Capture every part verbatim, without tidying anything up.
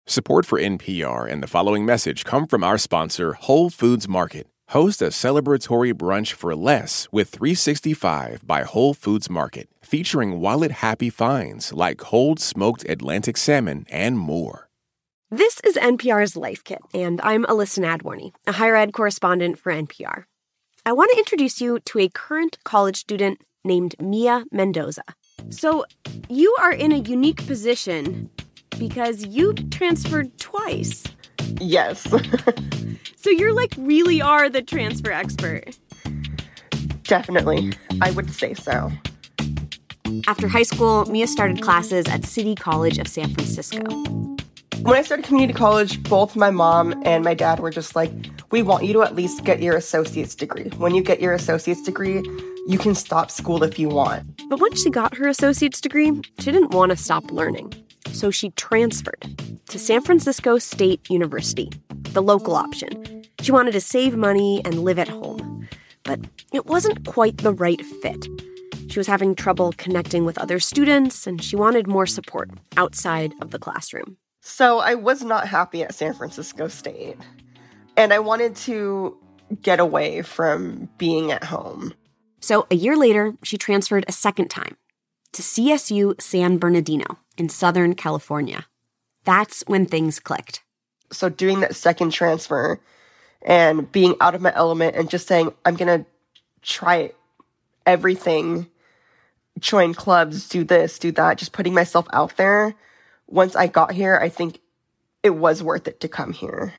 Support for N P R and the following message come from our sponsor, Whole Foods Market. Host a celebratory brunch for less with three sixty-five by Whole Foods Market, featuring wallet-happy finds like cold smoked Atlantic salmon and more. This is N P R's Life Kit, and I'm Alyssa Nadworny, a higher ed correspondent for N P R. I want to introduce you to a current college student named Mia Mendoza. So, you are in a unique position because you transferred twice. Yes. So you're like really are the transfer expert. Definitely. I would say so. After high school, Mia started classes at City College of San Francisco. When I started community college, both my mom and my dad were just like, we want you to at least get your associate's degree. When you get your associate's degree, you can stop school if you want. But once she got her associate's degree, she didn't want to stop learning. So she transferred to San Francisco State University, the local option. She wanted to save money and live at home. But it wasn't quite the right fit. She was having trouble connecting with other students, and she wanted more support outside of the classroom. So I was not happy at San Francisco State. And I wanted to get away from being at home. So a year later, she transferred a second time to C S U San Bernardino in Southern California. That's when things clicked. So doing that second transfer and being out of my element and just saying, I'm going to try everything, join clubs, do this, do that, just putting myself out there. Once I got here, I think it was worth it to come here.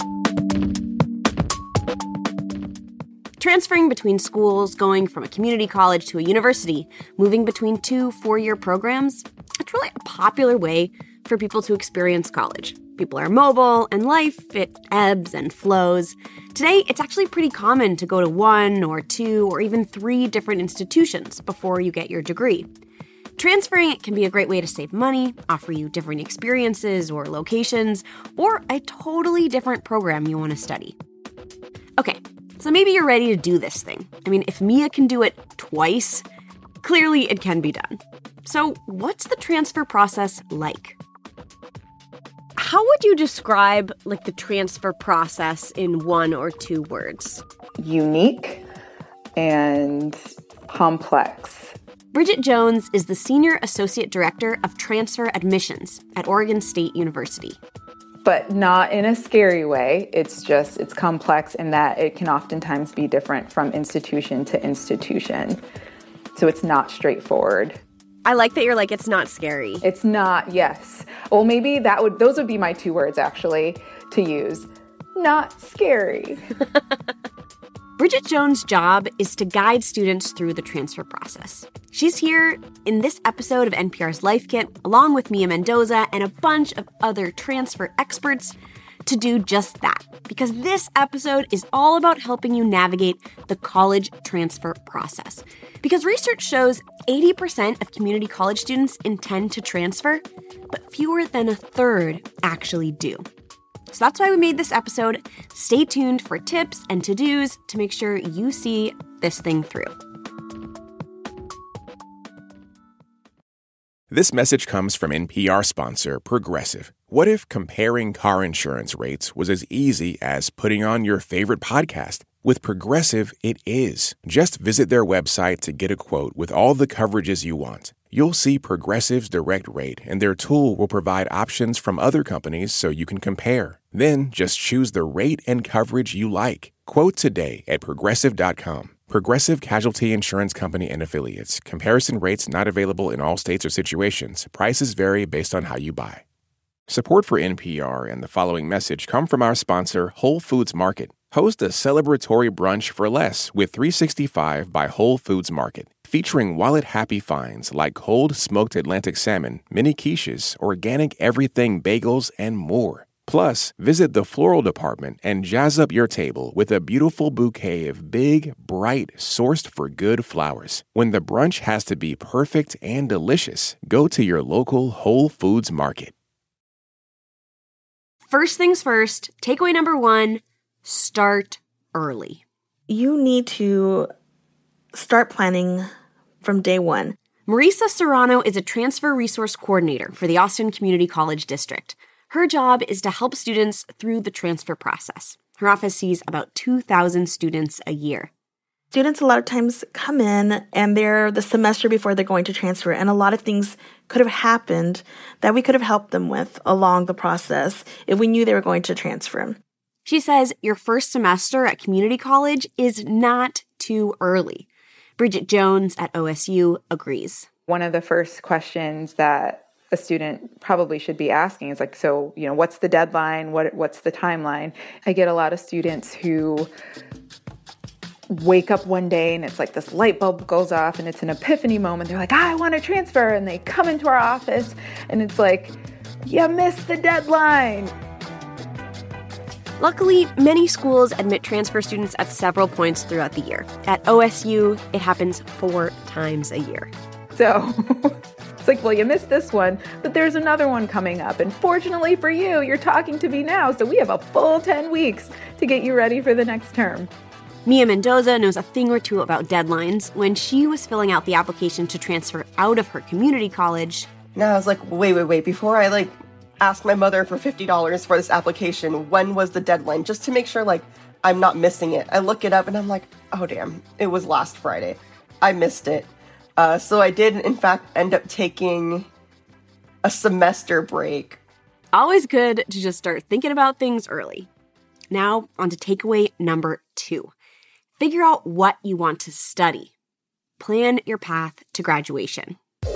Transferring between schools, going from a community college to a university, moving between two four-year programs, it's really a popular way for people to experience college. People are mobile, and life, it ebbs and flows. Today, it's actually pretty common to go to one or two or even three different institutions before you get your degree. Transferring can be a great way to save money, offer you different experiences or locations, or a totally different program you want to study. Okay, so maybe you're ready to do this thing. I mean, if Mia can do it twice, clearly it can be done. So what's the transfer process like? How would you describe like the transfer process in one or two words? Unique and complex. Bridget Jones is the Senior Associate Director of Transfer Admissions at Oregon State University. But not in a scary way. It's just, it's complex in that it can oftentimes be different from institution to institution. So it's not straightforward. I like that you're like, it's not scary. It's not, yes. Well, maybe that would, those would be my two words actually to use. Not scary. Bridget Jones' job is to guide students through the transfer process. She's here in this episode of N P R's Life Kit, along with Mia Mendoza and a bunch of other transfer experts, to do just that. Because this episode is all about helping you navigate the college transfer process. Because research shows eighty percent of community college students intend to transfer, but fewer than a third actually do. So that's why we made this episode. Stay tuned for tips and to-dos to make sure you see this thing through. This message comes from N P R sponsor Progressive. What if comparing car insurance rates was as easy as putting on your favorite podcast? With Progressive, it is. Just visit their website to get a quote with all the coverages you want. You'll see Progressive's direct rate, and their tool will provide options from other companies so you can compare. Then just choose the rate and coverage you like. Quote today at progressive dot com. Progressive Casualty Insurance Company and Affiliates. Comparison rates not available in all states or situations. Prices vary based on how you buy. Support for N P R and the following message come from our sponsor, Whole Foods Market. Host a celebratory brunch for less with three sixty-five by Whole Foods Market, featuring wallet-happy finds like cold smoked Atlantic salmon, mini quiches, organic everything bagels, and more. Plus, visit the floral department and jazz up your table with a beautiful bouquet of big, bright, sourced-for-good flowers. When the brunch has to be perfect and delicious, go to your local Whole Foods Market. First things first, takeaway number one, start early. You need to start planning from day one. Marisa Serrano is a transfer resource coordinator for the Austin Community College District. Her job is to help students through the transfer process. Her office sees about two thousand students a year. Students a lot of times come in and they're the semester before they're going to transfer, and a lot of things could have happened that we could have helped them with along the process if we knew they were going to transfer. She says your first semester at community college is not too early. Bridget Jones at O S U agrees. One of the first questions that a student probably should be asking is like, so, you know, what's the deadline? What what's the timeline? I get a lot of students who wake up one day and it's like this light bulb goes off and it's an epiphany moment. They're like, I want to transfer. And they come into our office and it's like, you missed the deadline. Luckily, many schools admit transfer students at several points throughout the year. At O S U, it happens four times a year. So it's like, well, you missed this one, but there's another one coming up. And fortunately for you, you're talking to me now. So we have a full ten weeks to get you ready for the next term. Mia Mendoza knows a thing or two about deadlines. When she was filling out the application to transfer out of her community college, now I was like, wait, wait, wait, before I like ask my mother for fifty dollars for this application, when was the deadline? Just to make sure like I'm not missing it. I look it up and I'm like, oh damn, it was last Friday. I missed it. Uh, so I did, in fact, end up taking a semester break. Always good to just start thinking about things early. Now, on to takeaway number two. Figure out what you want to study. Plan your path to graduation.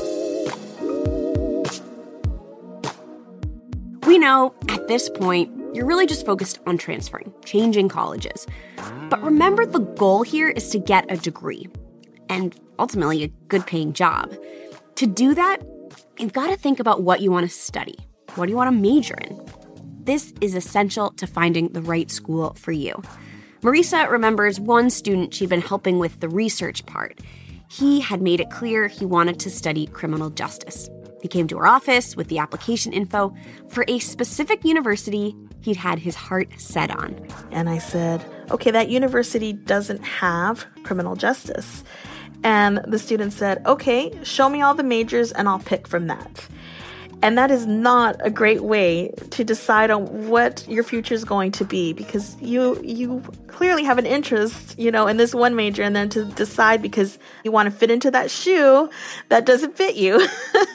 We know, at this point, you're really just focused on transferring, changing colleges. But remember, the goal here is to get a degree. And ultimately a good-paying job. To do that, you've got to think about what you want to study. What do you want to major in? This is essential to finding the right school for you. Marisa remembers one student she'd been helping with the research part. He had made it clear he wanted to study criminal justice. He came to her office with the application info for a specific university he'd had his heart set on. And I said, okay, that university doesn't have criminal justice. And the student said, okay, show me all the majors and I'll pick from that. And that is not a great way to decide on what your future is going to be, because you you clearly have an interest, you know, in this one major, and then to decide because you want to fit into that shoe that doesn't fit you.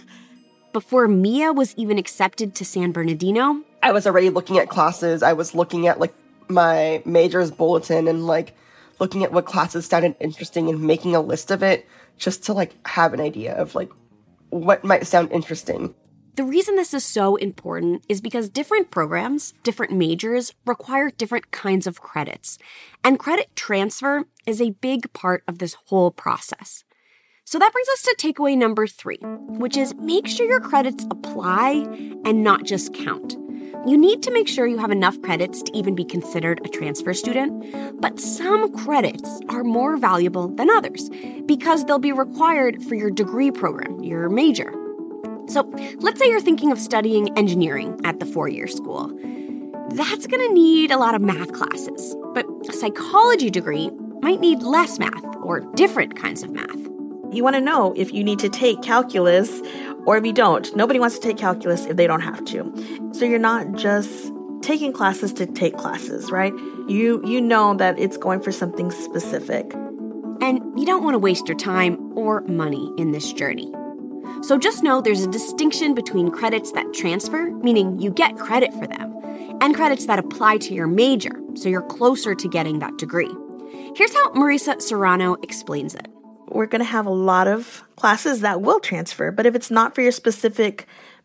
Before Mia was even accepted to San Bernardino, I was already looking at classes. I was looking at like my major's bulletin and like looking at what classes sounded interesting and making a list of it just to like have an idea of like what might sound interesting. The reason this is so important is because different programs, different majors, require different kinds of credits. And credit transfer is a big part of this whole process. So that brings us to takeaway number three, which is make sure your credits apply and not just count. You need to make sure you have enough credits to even be considered a transfer student, but some credits are more valuable than others because they'll be required for your degree program, your major. So let's say you're thinking of studying engineering at the four-year school. That's going to need a lot of math classes, but a psychology degree might need less math or different kinds of math. You want to know if you need to take calculus or if you don't. Nobody wants to take calculus if they don't have to. So you're not just taking classes to take classes, right? You you know that it's going for something specific. And you don't want to waste your time or money in this journey. So just know there's a distinction between credits that transfer, meaning you get credit for them, and credits that apply to your major, so you're closer to getting that degree. Here's how Marisa Serrano explains it. We're going to have a lot of classes that will transfer, but if it's not for your specific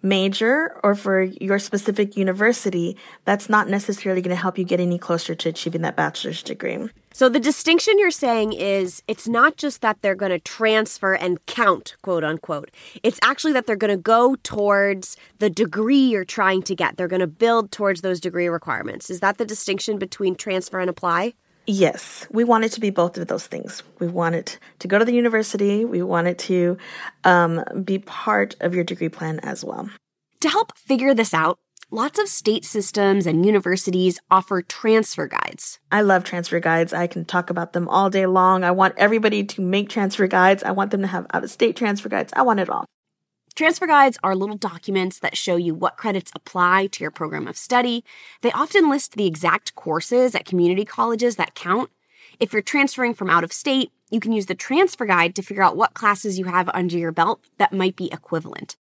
major or for your specific university, that's not necessarily going to help you get any closer to achieving that bachelor's degree. So the distinction you're saying is it's not just that they're going to transfer and count, quote unquote. It's actually that they're going to go towards the degree you're trying to get. They're going to build towards those degree requirements. Is that the distinction between transfer and apply? Yes, we want it to be both of those things. We want it to go to the university. We want it to um, be part of your degree plan as well. To help figure this out, lots of state systems and universities offer transfer guides. I love transfer guides. I can talk about them all day long. I want everybody to make transfer guides. I want them to have out-of-state transfer guides. I want it all. Transfer guides are little documents that show you what credits apply to your program of study. They often list the exact courses at community colleges that count. If you're transferring from out of state, you can use the transfer guide to figure out what classes you have under your belt that might be equivalent.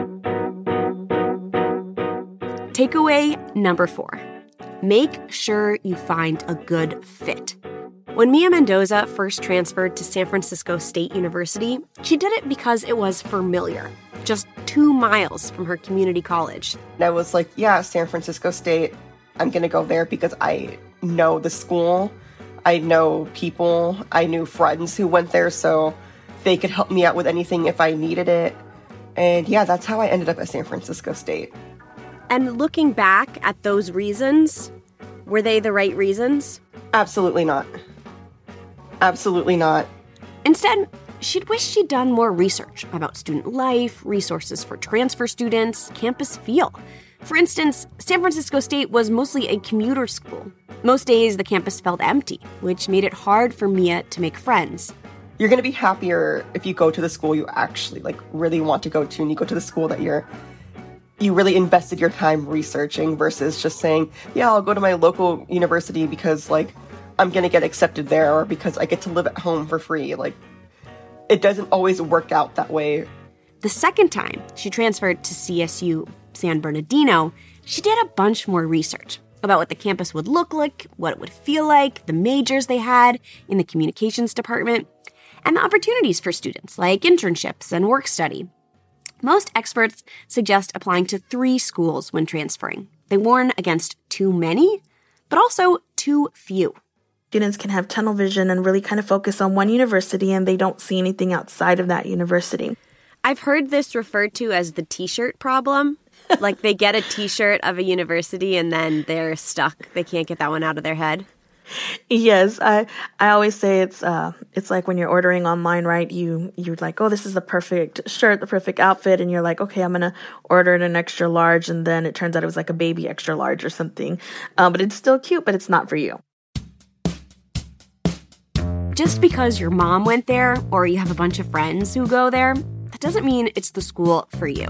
Takeaway number four. Make sure you find a good fit. When Mia Mendoza first transferred to San Francisco State University, she did it because it was familiar, just two miles from her community college. And I was like, yeah, San Francisco State, I'm going to go there because I know the school. I know people. I knew friends who went there, so they could help me out with anything if I needed it. And yeah, that's how I ended up at San Francisco State. And looking back at those reasons, were they the right reasons? Absolutely not. Absolutely not. Instead, she'd wish she'd done more research about student life, resources for transfer students, campus feel. For instance, San Francisco State was mostly a commuter school. Most days, the campus felt empty, which made it hard for Mia to make friends. You're going to be happier if you go to the school you actually like really want to go to, and you go to the school that you're you really invested your time researching versus just saying, yeah, I'll go to my local university because like I'm going to get accepted there or because I get to live at home for free. Like, it doesn't always work out that way. The second time she transferred to C S U San Bernardino, she did a bunch more research about what the campus would look like, what it would feel like, the majors they had in the communications department, and the opportunities for students like internships and work study. Most experts suggest applying to three schools when transferring. They warn against too many, but also too few. Students can have tunnel vision and really kind of focus on one university and they don't see anything outside of that university. I've heard this referred to as the t-shirt problem. Like they get a t-shirt of a university and then they're stuck. They can't get that one out of their head. Yes, I I always say it's uh it's like when you're ordering online, right? You you're like, oh, this is the perfect shirt, the perfect outfit, and you're like, okay, I'm gonna order it an extra large, and then it turns out it was like a baby extra large or something. Um, but it's still cute, but it's not for you. Just because your mom went there or you have a bunch of friends who go there, that doesn't mean it's the school for you.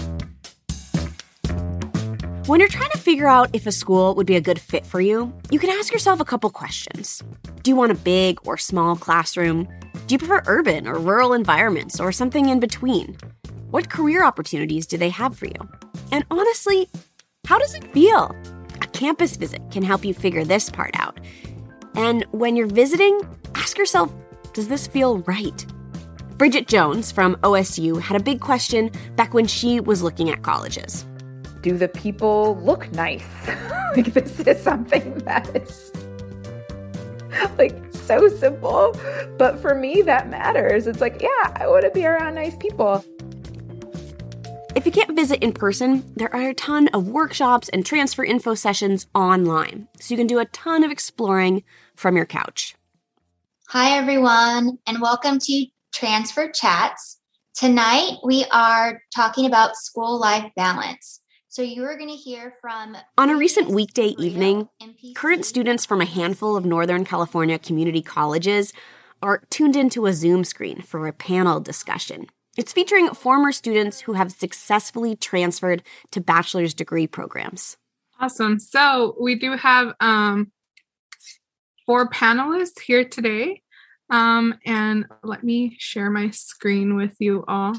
When you're trying to figure out if a school would be a good fit for you, you can ask yourself a couple questions. Do you want a big or small classroom? Do you prefer urban or rural environments or something in between? What career opportunities do they have for you? And honestly, how does it feel? A campus visit can help you figure this part out. And when you're visiting, ask yourself, does this feel right? Bridget Jones from O S U had a big question back when she was looking at colleges. Do the people look nice? Like, this is something that is like so simple, but for me that matters. It's like, yeah, I want to be around nice people. If you can't visit in person, there are a ton of workshops and transfer info sessions online, so you can do a ton of exploring from your couch. Hi, everyone, and welcome to Transfer Chats. Tonight, we are talking about school life balance. So you are going to hear from... On a recent weekday evening, current students from a handful of Northern California community colleges are tuned into a Zoom screen for a panel discussion. It's featuring former students who have successfully transferred to bachelor's degree programs. Awesome. So we do have um, four panelists here today. Um, and let me share my screen with you all.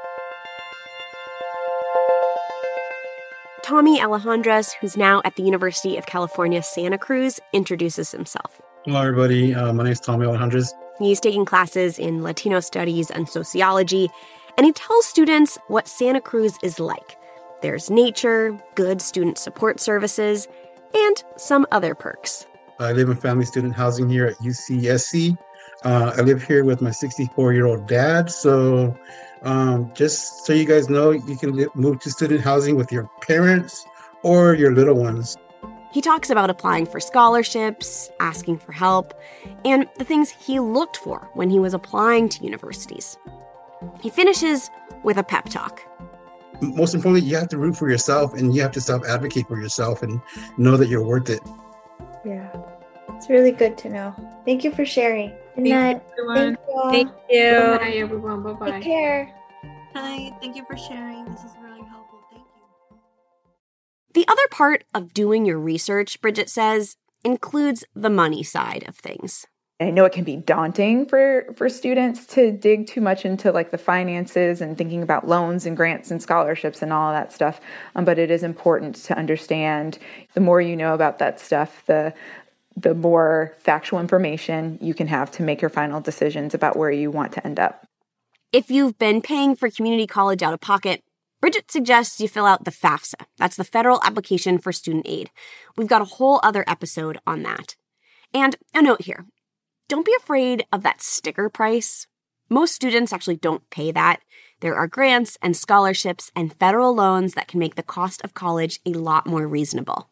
Tommy Alejandres, who's now at the University of California, Santa Cruz, introduces himself. Hello, everybody. Uh, my name is Tommy Alejandres. He's taking classes in Latino studies and sociology, and he tells students what Santa Cruz is like. There's nature, good student support services, and some other perks. I live in family student housing here at U C S C. Uh, I live here with my sixty-four-year-old dad, so um, just so you guys know, you can li- move to student housing with your parents or your little ones. He talks about applying for scholarships, asking for help, and the things he looked for when he was applying to universities. He finishes with a pep talk. Most importantly, you have to root for yourself, and you have to self-advocate for yourself and know that you're worth it. Yeah, it's really good to know. Thank you for sharing. Good night. Thank you, everyone. Thank you. Thank you. Good night, everyone. Bye-bye. Take care. Hi, thank you for sharing. This is really helpful. Thank you. The other part of doing your research, Bridget says, includes the money side of things. I know it can be daunting for, for students to dig too much into like the finances and thinking about loans and grants and scholarships and all of that stuff. Um, but it is important to understand the more you know about that stuff, the the more factual information you can have to make your final decisions about where you want to end up. If you've been paying for community college out of pocket, Bridget suggests you fill out the FAFSA. That's the Federal Application for Student Aid. We've got a whole other episode on that. And a note here. Don't be afraid of that sticker price. Most students actually don't pay that. There are grants and scholarships and federal loans that can make the cost of college a lot more reasonable.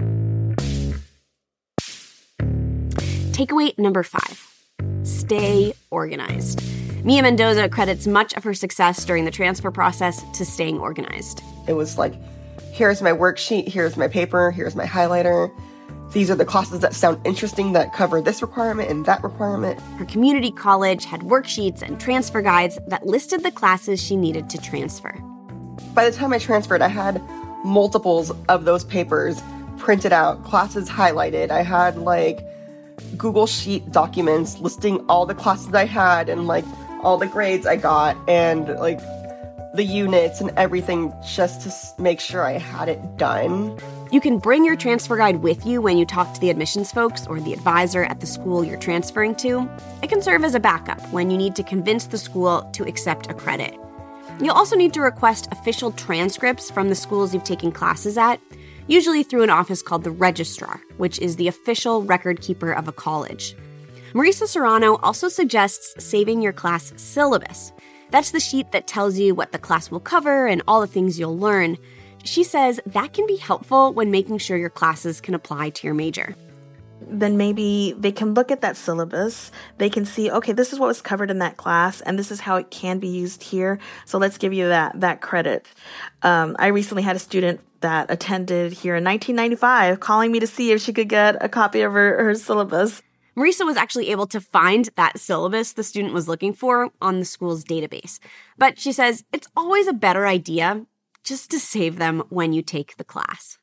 Takeaway number five, stay organized. Mia Mendoza credits much of her success during the transfer process to staying organized. It was like, here's my worksheet, here's my paper, here's my highlighter. These are the classes that sound interesting that cover this requirement and that requirement. Her community college had worksheets and transfer guides that listed the classes she needed to transfer. By the time I transferred, I had multiples of those papers printed out, classes highlighted. I had like Google Sheet documents listing all the classes I had and like all the grades I got and like the units and everything just to make sure I had it done. You can bring your transfer guide with you when you talk to the admissions folks or the advisor at the school you're transferring to. It can serve as a backup when you need to convince the school to accept a credit. You'll also need to request official transcripts from the schools you've taken classes at, usually through an office called the registrar, which is the official record keeper of a college. Marisa Serrano also suggests saving your class syllabus. That's the sheet that tells you what the class will cover and all the things you'll learn. She says that can be helpful when making sure your classes can apply to your major. Then maybe they can look at that syllabus. They can see, okay, this is what was covered in that class, and this is how it can be used here. So let's give you that that credit. Um, I recently had a student that attended here in nineteen ninety-five calling me to see if she could get a copy of her, her syllabus. Marisa was actually able to find that syllabus the student was looking for on the school's database. But she says it's always a better idea just to save them when you take the class.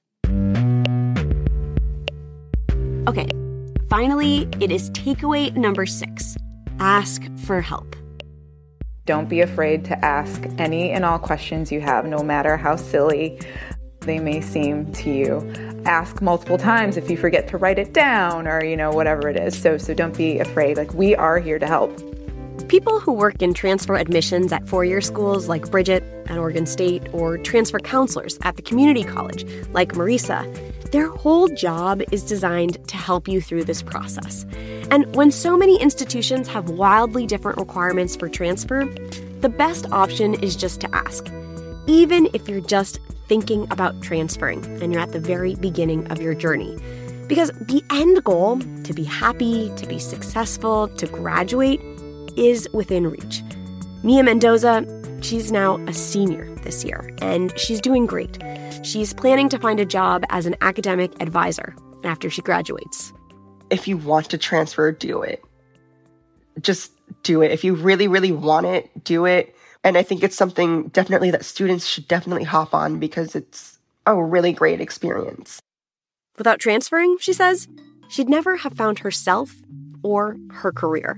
Okay, finally, it is takeaway number six. Ask for help. Don't be afraid to ask any and all questions you have, no matter how silly they may seem to you. Ask multiple times if you forget to write it down or, you know, whatever it is. So, so don't be afraid. Like, we are here to help. People who work in transfer admissions at four-year schools like Bridget at Oregon State or transfer counselors at the community college like Marisa, their whole job is designed to help you through this process. And when so many institutions have wildly different requirements for transfer, the best option is just to ask, even if you're just thinking about transferring and you're at the very beginning of your journey. Because the end goal, to be happy, to be successful, to graduate, is within reach. Mia Mendoza, she's now a senior this year, and she's doing great. She's planning to find a job as an academic advisor after she graduates. If you want to transfer, do it. Just do it. If you really, really want it, do it. And I think it's something definitely that students should definitely hop on because it's a really great experience. Without transferring, she says, she'd never have found herself or her career.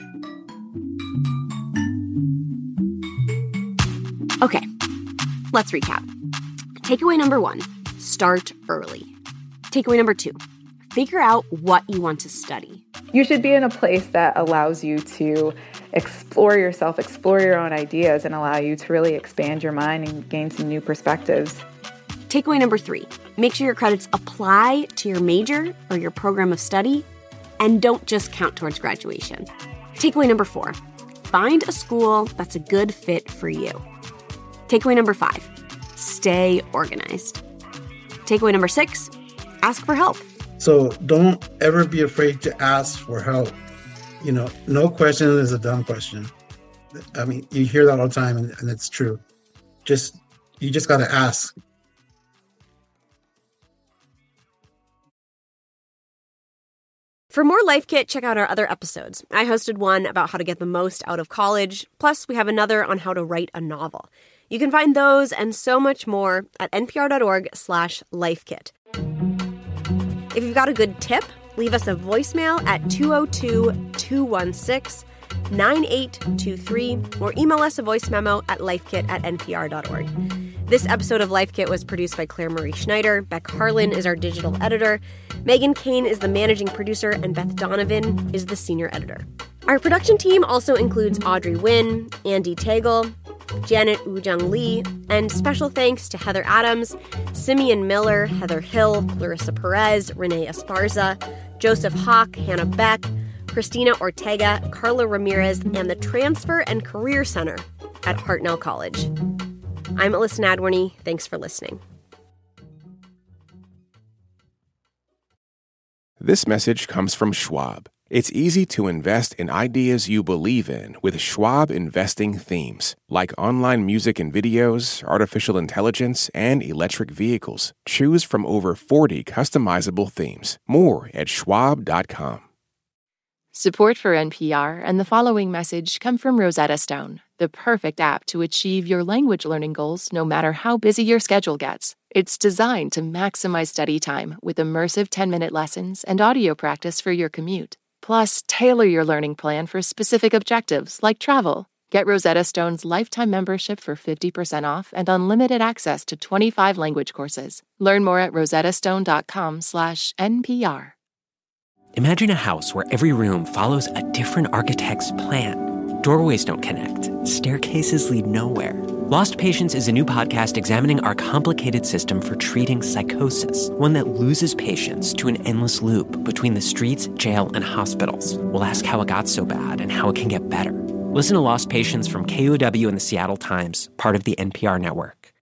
Okay, let's recap. Takeaway number one, start early. Takeaway number two, figure out what you want to study. You should be in a place that allows you to explore yourself, explore your own ideas, and allow you to really expand your mind and gain some new perspectives. Takeaway number three, make sure your credits apply to your major or your program of study, and don't just count towards graduation. Takeaway number four, find a school that's a good fit for you. Takeaway number five, stay organized. Takeaway number six, ask for help. So don't ever be afraid to ask for help. You know, no question is a dumb question. I mean, you hear that all the time, and, and it's true. Just, you just got to ask. For more Life Kit, check out our other episodes. I hosted one about how to get the most out of college. Plus, we have another on how to write a novel. You can find those and so much more at npr.org slash lifekit. If you've got a good tip, leave us a voicemail at two oh two, two one six, nine eight two three or email us a voice memo at lifekit at npr.org. This episode of Life Kit was produced by Claire Marie Schneider. Beck Harlan is our digital editor. Megan Kane is the managing producer, and Beth Donovan is the senior editor. Our production team also includes Audrey Wynn, Andy Tagle, Janet Woo-Jung Lee, and special thanks to Heather Adams, Simeon Miller, Heather Hill, Clarissa Perez, Renee Esparza, Joseph Hawk, Hannah Beck, Christina Ortega, Carla Ramirez, and the Transfer and Career Center at Hartnell College. I'm Alyssa Nadworny. Thanks for listening. This message comes from Schwab. It's easy to invest in ideas you believe in with Schwab investing themes, like online music and videos, artificial intelligence, and electric vehicles. Choose from over forty customizable themes. More at schwab dot com. Support for N P R and the following message come from Rosetta Stone, the perfect app to achieve your language learning goals no matter how busy your schedule gets. It's designed to maximize study time with immersive ten-minute lessons and audio practice for your commute. Plus, tailor your learning plan for specific objectives like travel. Get Rosetta Stone's lifetime membership for fifty percent off and unlimited access to twenty-five language courses. Learn more at rosettastone.com slash NPR. Imagine a house where every room follows a different architect's plan. Doorways don't connect. Staircases lead nowhere. Lost Patients is a new podcast examining our complicated system for treating psychosis, one that loses patients to an endless loop between the streets, jail, and hospitals. We'll ask how it got so bad and how it can get better. Listen to Lost Patients from K O W and the Seattle Times, part of the N P R network.